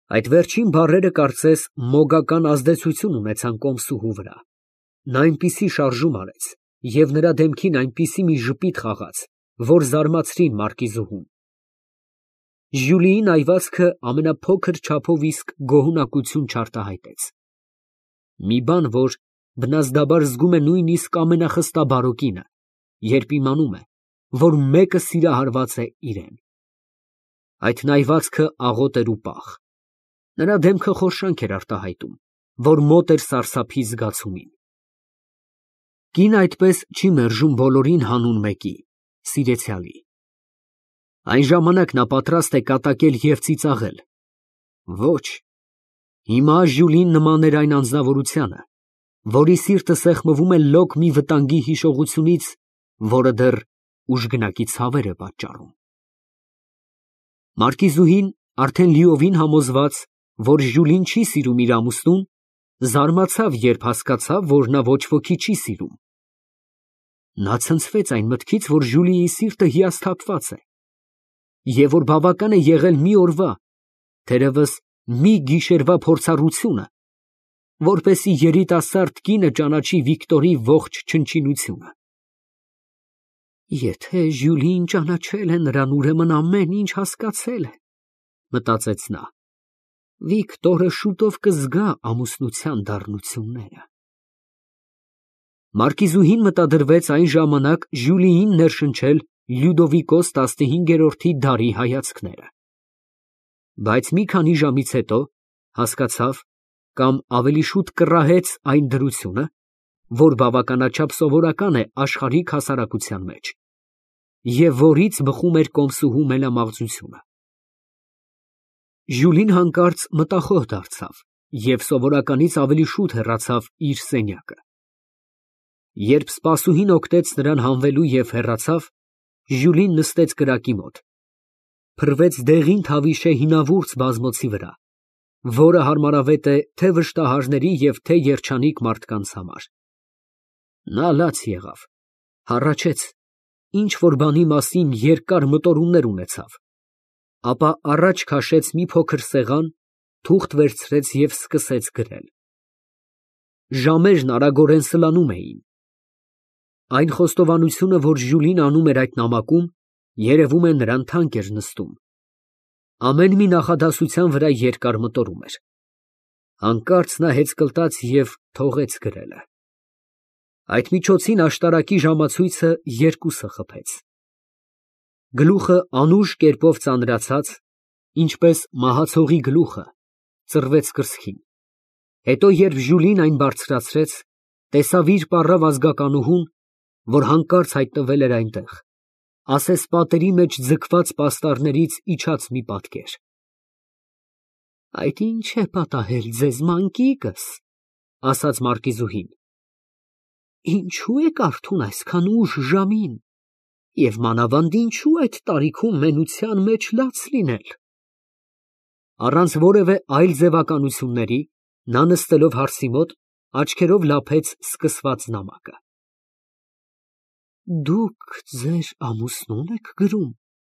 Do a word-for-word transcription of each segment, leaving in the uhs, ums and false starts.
Այդ վերջին բառերը կարծես մոգական ազդեցություն ունեցան կոմսուհու վրա. նա այնպիսի շարժում արեց և նրա դեմքին այնպիսի մի ժպիտ խաղաց, որ զարմացրին մարկիզուհուն։ Ժյուլիի նայվածքը ամենափոքր չափով իսկ գոհունակություն չարտահայտեց։ Մի բան, որ բնազդաբար զգում է նույնիսկ ամենախստաբարո կինը, երբ իմանում է, որ մեկը սիրահարված է իրան։ Այդ նայվածքը աղոտ էր ու պաղ։ Նրա դեմքը խորշանք էր արտահայտում, որ մոտ էր սարսափի զգացումին։ Կինը այդպես չի մերժում բոլորին հանուն մեկի՝ սիրեցյալի։ Այն ժամանակ նա պատրաստ է կատակել և ծիծաղել։ Ոչ, հիմա Ժյուլին նման էր այն անձնավորությանը, որի սիրտը սեղմվում է լոկ մի վտանգի հիշողությունից, որը դեռ ուժգնակի ցավեր է պատճառում։ Մարկիզուհին, արդեն լիովին համոզված, որ Ժյուլին չի սիրում իր ամուսնուն, զարմացավ, երբ հասկացավ, որ նա ոչ ոքի չի սիրում։ Նա ցնցվեց այն մտքից, որ Ժյուլիի սիրտը հիասթափված է, և որ բավական է եղել մի օրվա, թերևս մի գիշերվա փորձառությունը, որպեսզի երիտասարդ կինը ճանաչի Վիկտորի ողջ չնչինությունը։ Եթե Ժյուլիին ճանաչել է նրան, ուրեմն ամեն ինչ հասկացել է, մտածեց նա։ Վիկտորը շուտով կզգա ամուսնության դառնությունները։ Մարկիզուհին մտադրվեց այն ժամանակ Ժյուլիին ներշնչել Լյուդովիկոս տասնհինգերորդի դարի հայացքները։ Բայց մի քանի ժամից հետո հասկացավ, կամ ավելի շուտ կռահեց այն դրությունը, որ բավականաչափ սովորական է աշխարհիկ հասարակության մեջ, և որից բխում էր կոմսուհու մենամաղձությունը։ Ժյուլին հանկարծ մտախոհ դարձավ և սովորականից ավելի շուտ հեռացավ իր սենյակը։ Երբ սպասուհին օգնեց նրան հանվելու և հեռացավ, Ժյուլին նստեց կրակի մոտ, փռվեց դեղին թավիշե հինավուրց բազմոցի վրա, որը հարմարավետ է թե վշտահարների և թե երջանիկ մարդկանց համար։ Նա լաց եղավ, հառաչեց, ինչ֊որ բանի մասին երկար մտորումներ ունեցավ, ապա առաջ քաշեց մի փոքր սեղան, թուղթ վերցրեց և սկսեց գրել։ Ժամերն արագորեն սլանում էին։ Այն խոստովանությունը, որ Ժյուլին անում էր այդ նամակում, երևում է, նրան թանկ էր նստում։ Ամեն մի նախադասության վրա երկար մտորում էր։ Հանկարծ նա հեծկլտաց և թողեց գրելը։ Այդ միջոցին աշտարակի ժամացույցը երկուսը խփեց։ Գլուխը անուշ կերպով ծանրացած, ինչպես մահացողի գլուխը, ծռվեց կրծքին։ Հետո, երբ Ժյուլին այն բարձրացրեց, տեսավ իր պառավ ազգականուհուն, որ հանկարծ հայտնվել էր այնտեղ, ասես պատերի մեջ ձգված պաստառներից իջած մի պատկեր։ Այդ ի՞նչ է պատահել ձեզ, մանկիկս, ասաց մարկիզուհին։ Ինչո՞ւ եք արթուն այսքան ուշ ժամին, և մանավանդ ինչո՞ւ այդ տարիքում մենության մեջ լաց լինել։ Առանց որևէ այլ ձևականությունների, նա նստելով հարսի մոտ, աչքերով լափեց սկսված նամակը։ Դուք ձեր ամուսնո՞ւն եք գրում։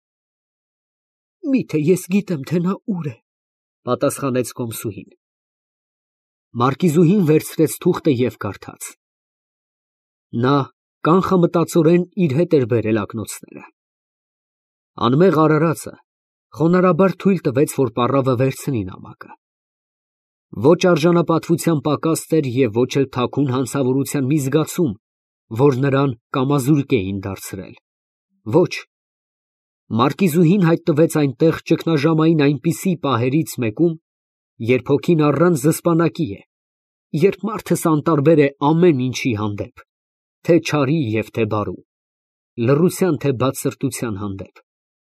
Միթե ես գիտեմ, թե նա ուր է, պատասխանեց կոմսուհին։ Մարկիզուհին վերցրեց թուղթը և կարդաց։ Նա կանխամտածորեն իր հետ էր բերել ակնոցները։ Անմեղ արարածը խոնարհաբար թույլ տվեց, որ պառավը վերցնի նամակը։ Ոչ արժանապատվության պակաս էր և ոչ էլ թաքուն հանցավորության մի զգացում, որ նրան կամազուրկ էին դարձրել։ Ոչ, մարկիզուհին հայտնվեց այնտեղ ճգնաժամային այնպիսի պահերից մեկում, երբ հոգին առանց զսպանակի է, երբ մարդս անտարբեր է ամեն ինչի հանդեպ, թե չարի և թե բարու, լռության թե բացսրտության հանդեպ։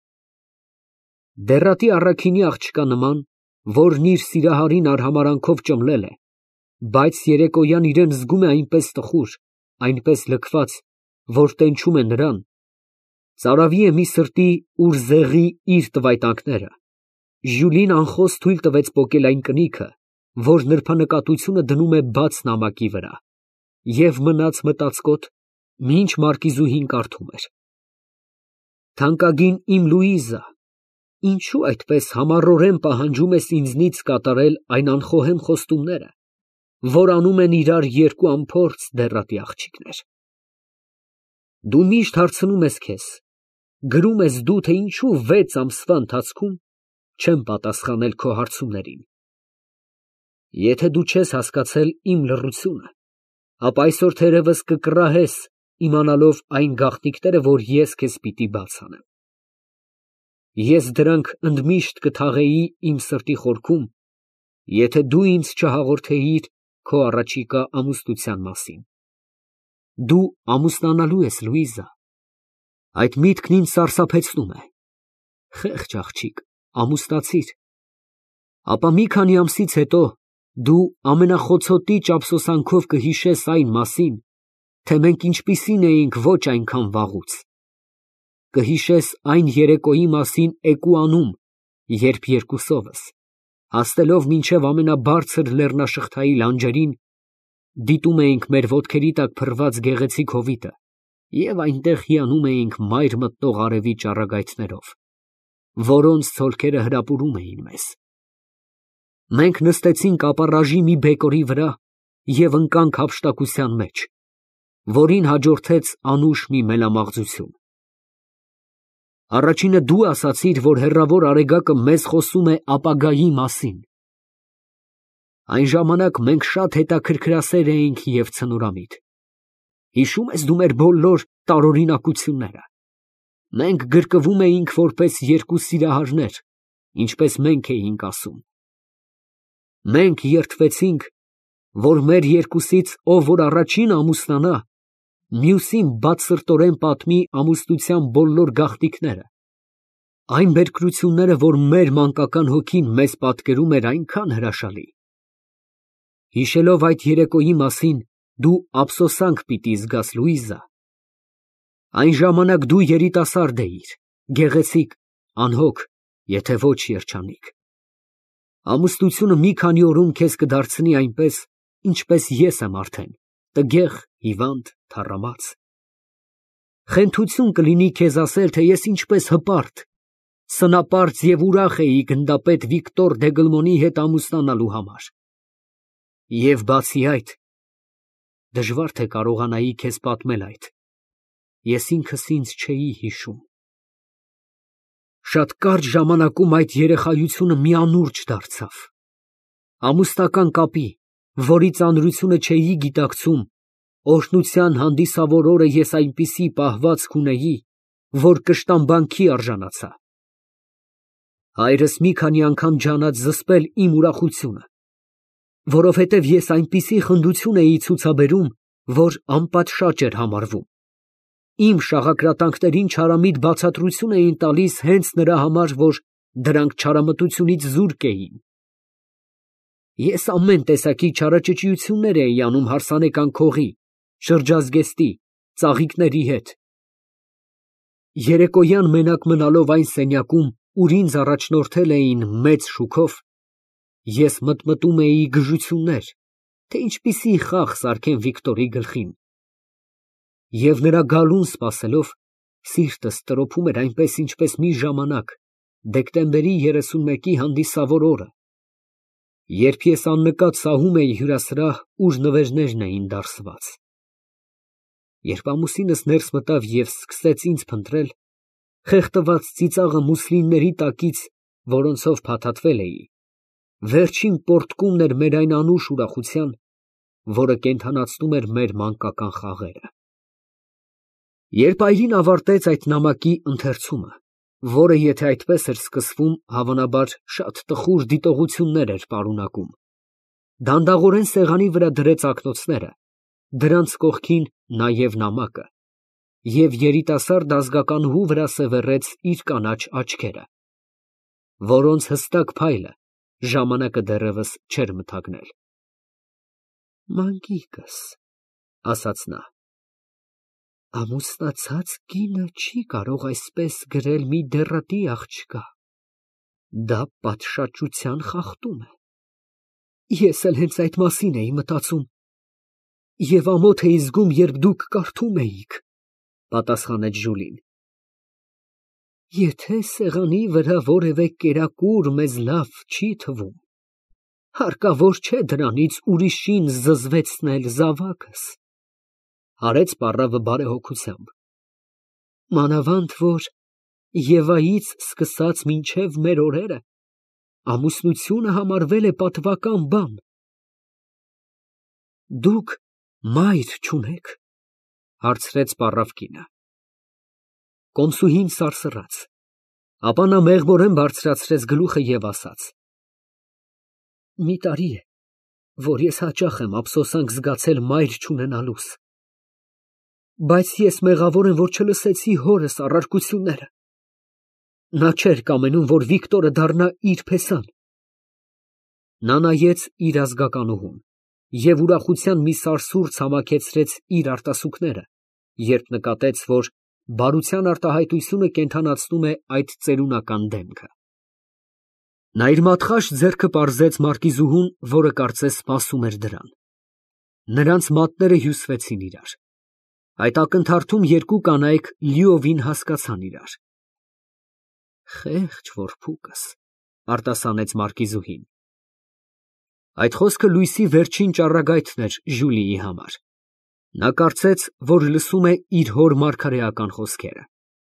Դեռատի առաքինի աղջկա նման, որն իր սիրահարին արհամարհանքով ճմլել է, բայց երեկոյան իրան զգում է այնպես տխուր, այնպես լքված, որ տենչում է նրան, ծարավի է մի սրտի, ուր զեղի իր տվայտանքները, Ժյուլին անխոս թույլ տվեց պոկել այն կնիքը, որ նրբանկատությունը դնում է բաց նամակի վրա, և մնաց մտածկոտ, մինչ մարկիզուհին կարդում էր. Թանկագին իմ Լուիզա, Ինչու այդպես համառորեն պահանջում ես ինձնից կատարել այն անխոհեմ խոստումները, որ անում են իրար երկու անփորձ դեռատի աղջիկներ։ Դու միշտ հարցնում ես քեզ, գրում ես դու, թե ինչու վեց ամսվա ընթացքում չեմ պատասխանել քո հարցումներին։ Եթե դու չես հասկացել իմ լռությունը, ապա այսօր թերևս կկռահես, իմանալով այն գաղտնիքները, որ ես քեզ պիտի բաց անեմ։ Ես դրանք ընդմիշտ կթաղեի իմ սրտի խորքում, եթե դու ինձ չհաղորդեիր քո առաջիկա ամուսնության մասին։ Դու ամուսնանալու ես, Լուիզա։ Այդ միտքն ինձ սարսափեցնում է։ Խեղճ աղջիկ, ամուսնացիր։ Ապա մի քանի ամսից հետո դու ամենախոցոտիչ ափսոսանքով կհիշես այն մասին, թե մենք ինչպիսին էինք ոչ այնքան վաղուց։ Կհիշես այն երեկոյի մասին Էկուանում, երբ երկուսովս, հասնելով մինչև ամենաբարձր լեռնաշղթայի լանջերին, դիտում էինք մեր ոտքերի տակ փռված գեղեցիկ հովիտը և այնտեղ հիանում էինք մայր մտնող արևի ճառագայթներով, որոնց ցոլքերը հրապուրում էին մեզ։ Մենք նստեցինք ապառաժի մի բեկորի վրա և ընկանք հափշտակության մեջ, որին հաջորդեց անուշ մի մելամաղձություն։ Առաջինը դու ասացիր, որ հեռավոր արեգակը մեզ խոսում է ապագայի մասին։ Այն ժամանակ մենք շատ հետաքրքրասեր էինք և ցնորամիտ։ Հիշո՞ւմ ես դու մեր բոլոր տարօրինակությունները։ Մենք գրկվում էինք որպես երկու սիրահարներ, ինչպես մենք էինք ասում։ Մենք երդվեցինք, որ մեր երկուսից ով որ առաջին ամուսնանա, մյուսին բացսրտորեն պատմի ամուսնության բոլոր գաղտնիքները։ Այն բերկրությունները, որ մեր մանկական հոգին մեզ պատկերում էր այնքան հրաշալի։ Հիշելով այդ երեկոյի մասին, դու ափսոսանք պիտի զգաս, Լուիզա։ Այն ժամանակ դու երիտասարդ էիր, գեղեցիկ, անհոգ, եթե ոչ երջանիկ։ Ամուսնությունը մի քանի օրում քեզ կդարձնի այնպես, ինչպես ես եմ արդեն, տգեղ, հիվանդ, թառամած։ Խենթություն կլինի քեզ ասել, թե ես ինչպես հպարտ, սնապարծ և ուրախ էի գնդապետ Վիկտոր Դեգլմոնի հետ ամուսնանալու համար։ Եվ բացի այդ, դժվար թե կարողանայի քեզ պատմել այդ, ես ինքս ինձ չէի հիշում։ Շատ կարճ ժամանակում այդ երեխայությունը մի անուրջ դարձավ։ Ամուսնական կապի, որի ծանրությունը չէի գիտակցում, օրհնության հանդիսավոր օրը ես այնպիսի պահվածք ունեի, որ կշտամբանքի արժանացա։ Հայրս մի քանի անգամ ջանաց զսպել իմ ուրախությունը, որովհետև ես այնպիսի խնդություն էի ցուցաբերում, որ անպատշաճ էր համարվում։ Իմ շաղակրատանքներին չարամիտ բացատրություն էին տալիս հենց նրա համար, որ դրանք չարամտությունից զուրկ էին։ Ես ամեն տեսակի չարաճճիություններ էի անում հարսանեկան քողի, շրջազգեստի, ծաղիկների հետ։ Երեկոյան մենակ մնալով այն սենյակում, ուր ինձ առաջնորդել էին մեծ շուքով, ես մտմտում էի գժություններ, թե ինչպիսի խաղ սարքեն Վիկտորի գլխին։ Եվ նրա գալուն սպասելով, սիրտս տրոփում էր այնպես, ինչպես մի ժամանակ, դեկտեմբերի երեսունմեկի հանդիսավոր օրը, երբ ես աննկատ սահում էի հյուրասրահ, ուր նվերներն էին դարսված։ Երբ ամուսինս ներս մտավ և սկսեց ինձ փնտրել, խեղդված ծիծաղը մուսլինների տակից, որոնցով փաթաթվել էի, վերջին պոռթկումն էր մեր այն անուշ ուրախության, որը կենդանացնում էր մեր մանկական խաղերը։ Երբ այրին ավարտեց այդ նամակի ընթերցումը, որը եթե այդպես էր սկսվում, հավանաբար շատ տխուր դիտողություններ էր պարունակում, դանդաղորեն սեղանի վրա դրեց ակնոցները, դրանց կողքին նաև նամակը, և երիտասարդ ազգականուհու վրա սևեռեց իր կանաչ աչքերը, որոնց հստակ փայլը ժամանակը դեռևս չէր մթագնել։ Մանկիկս, ասաց նա, ամուսնացած կինը չի կարող այսպես գրել մի դեռատի աղջկա, դա պատշաճության խախտում է։ Ես էլ հենց այդ մասին էի մտածում և ամոթ էի զգում, երբ դուք կարդում էիք, պատասխանեց Ժուլին։ Եթե սեղանի վրա որևէ կերակուր մեզ լավ չի թվում, հարկավոր չէ դրանից ուրիշին զզվեցնել զավակս, արեց պառավը բարեհոգությամբ, մանավանդ որ Եվայից սկսած մինչև մեր օրերը ամուսնությունը համարվել է պատվական բան։ Դուք մայր չունեք, հարցրեց պառավ կինը։ Կոմսուհին սարսռաց, ապա նա մեղմորեն բարձրացրեց գլուխը և ասաց. Մի տարի է, որ ես հաճախ եմ ափսոսանք զգացել մայր չունենալուս, բայց ես մեղավոր եմ, որ չլսեցի հորս առարկությունները։ Նա չէր կամենում, որ Վիկտորը դառնա իր փեսան։ Նա նայեց իր ազգականուհուն և ուրախության մի սարսուռ ցամաքեցրեց իր արտասուքները, երբ նկատեց, որ բարության արտահայտությունը կենդանացնում է այդ ծերունական դեմքը։ Նա իր մատխաշ ձեռքը պարզեց մարկիզուհուն, որը կարծես սպասում էր դրան։ Նրանց մատները հյուսվեցին իրար։ Այդ ակնթարթում երկու կանայք լիովին հասկացան իրար։ Խեղճ որփուկս, արտասանեց մարկիզուհին։ Այդ խոսքը լույսի վերջին ճառագայթն էր Ժուլիի համար։ Նա կարծեց, որ լսում է իր հոր մարգարեական խոսքերը։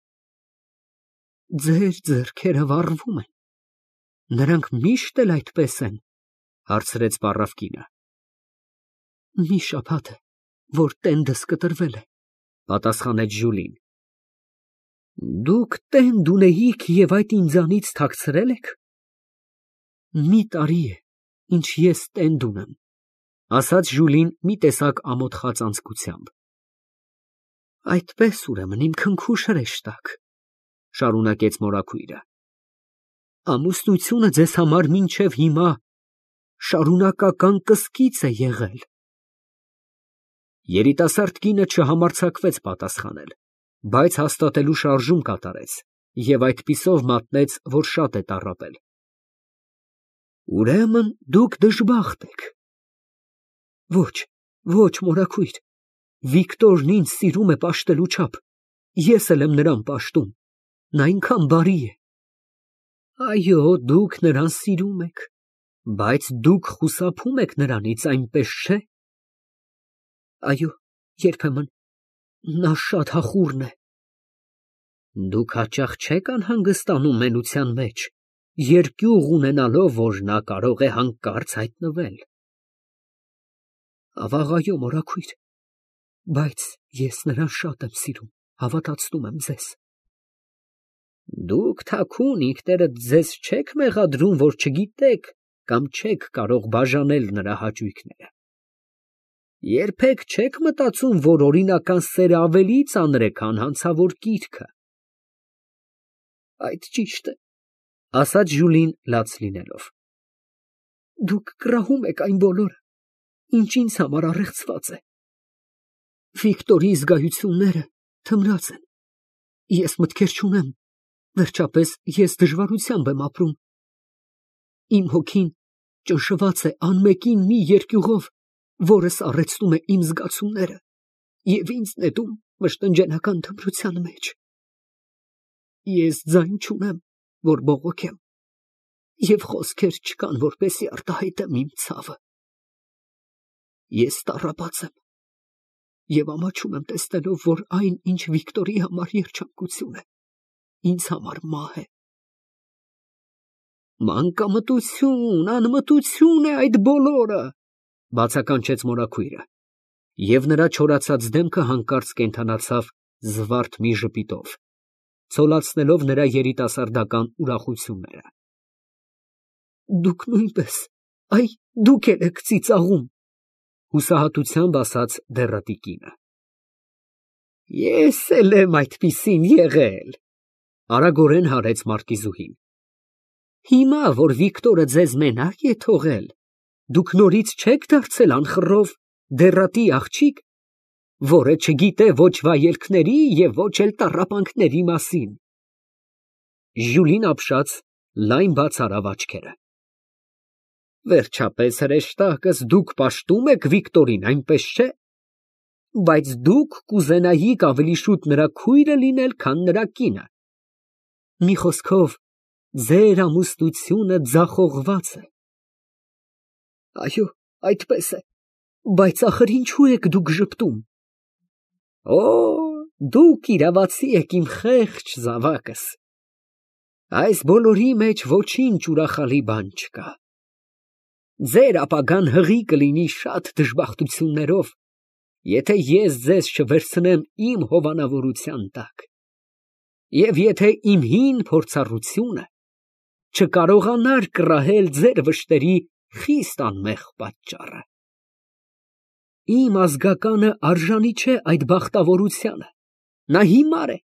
Ձեր ձեռքերը վառվում են։ Նրանք միշտ էլ այդպես են, հարցրեց պառավ կինը։ Մի շաբաթ է, որ տենդս կտրվել է, պատասխանեց Ժուլին։ Դուք տենդ ունեիք և այդ ինձանից թաքցրել եք։ Մի տարի է, ինչ ես տենդ ունեմ, ասաց Ժուլին մի տեսակ ամոթխած անձկությամբ։ Այդպես ուրեմն իմ քնքուշ հրեշտակ, շարունակեց մորաքույրը, ամուսնությունը ձեզ համար մինչև հիմա շարունակական կսկիծ է եղել։ Երիտասարդ կինը չհամարձակվեց պատասխանել, բայց հաստատելու շարժում կատարեց և այդպիսով մատնեց, որ շատ է տառապել։ Ուրեմն դուք դժբախտ եք։ Ոչ, ոչ, մորաքույր, Վիկտորն ինձ սիրում է պաշտելու չափ, ես էլ եմ նրան պաշտում, նա այնքան բարի է։ Այո, դուք նրան սիրում եք, բայց դուք խուսափում եք նրանից, այնպես չէ։ Այո, երբեմն նա շատ հախուռն է։ Դուք հաճախ չեք անհանգստանում մենության մեջ, երկյուղ ունենալով, որ նա կարող է հանկարծ հայտնվել։ Ավաղ, այո, մորաքույր, բայց ես նրան շատ եմ սիրում, հավատացնում եմ ձեզ։ Դուք թաքուն ինքներդ ձեզ չեք մեղադրում, որ չգիտեք կամ չեք կարող բաժանել նրա հաճույքները։ Երբեք չեք մտածում, որ օրինական սերը ավելի ծանր է, քան հանցավոր կիրքը։ Այդ ճիշտ է, ասաց Ժուլին լաց լինելով։ Դուք կռահում եք այն բոլորը, ինչ ինձ համար առեղծված է։ Վիկտորի զգայությունները թմրած են։ Ես մտքեր չունեմ, վերջապես ես դժվարությամբ եմ ապրում։ Իմ հոգին ճնշված է անմեկին մի երկյուղով, որը սառեցնում է իմ զգացումները և ինձ նետում վշտնջենական թմրության մեջ։ Ես ձայն չունեմ, որ բողոքեմ, և խոսքեր չկան, որպեսզի արտահայտեմ իմ ցավը։ Ես տառապած եմ և ամաչում եմ տեսնելով, որ այն, ինչ Վիկտորի համար երջանկություն է, ինձ համար մահ է։ Մանկամտություն, անմտություն է այդ բոլորը, բացականչեց մորաքույրը, և նրա չորացած դեմքը հանկարծ կենդանացավ զվարթ մի ժպիտով, ցոլացնելով նրա երիտասարդական ուրախությունները։ Դուք նույնպես, այ դուք էլ եք ծիծաղում, հուսահատությամբ ասաց դեռատի կինը։ Ես էլ եմ այդպիսին եղել, արագորեն հարեց մարկիզուհին։ Հիմա, որ Վիկտորը ձեզ մենակ է թողել, դուք նորից չեք դարձել անխռով դեռատի աղջիկ, որը չգիտե ոչ վայելքների և ոչ էլ տառապանքների մասին։ Ժուլին ապշած լայն բաց արավ աչքերը։ Վերջապես, հրեշտակս, դուք պաշտում եք Վիկտորին, այնպես չէ։ Բայց դուք կուզենայիք ավելի շուտ նրա քույրը լինել, քան նրա կինը։ Մի խոսքով, ձեր ամուսնությունը ձախողված է։ Այո, այդպես է, բայց ախր ինչու եք դուք ժպտում։ Օ, դուք իրավացի եք, իմ խեղճ զավակս։ Այս բոլորի մեջ ոչինչ ուրախալի բան չկա։ Ձեր ապագան հղի կլինի շատ դժբախտություններով, եթե ես ձեզ չվերցնեմ իմ հովանավորության տակ, և եթե իմ հին փորձառությունը չկարողանար կռահել ձեր վշտերի խիստ անմեղ պատճառը։ Իմ ազգականը արժանի չէ այդ բախտավորությանը, նա հիմար է,